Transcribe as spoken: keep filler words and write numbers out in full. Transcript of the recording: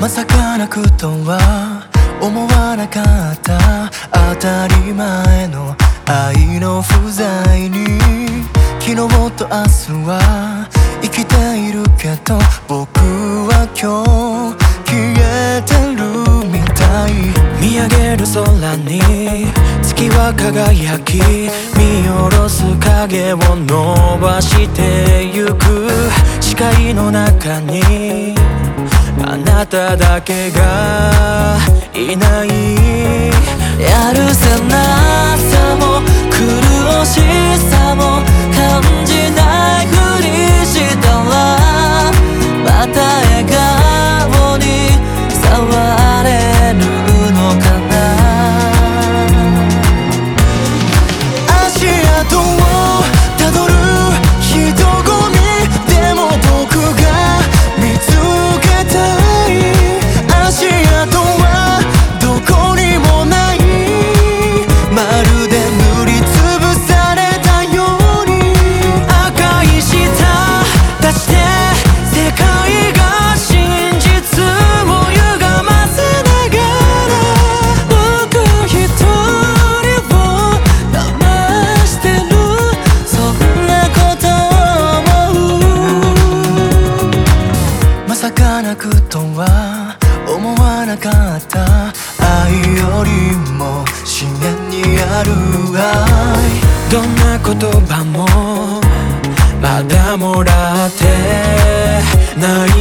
まさか泣くとは思わなかった。当たり前の愛の不在に昨日と明日は生きているけど僕は今日消えてるみたい。見上げる空に月は輝き見下ろす影を伸ばしてゆく。視界の中にあなただけがいない。やるせなさも苦しさも感じないふりしたらまた笑顔に触れるのかな。足跡をたどる人混みでも僕が見つけたい。足跡はどこにもない。まるで塗りつぶされたように赤い舌出して世界が真実を歪ませながら僕一人を騙してる。そんなこと思う。まさか泣くとは思わなかった。愛よりも思念にある愛。どんな言葉もまだもらってない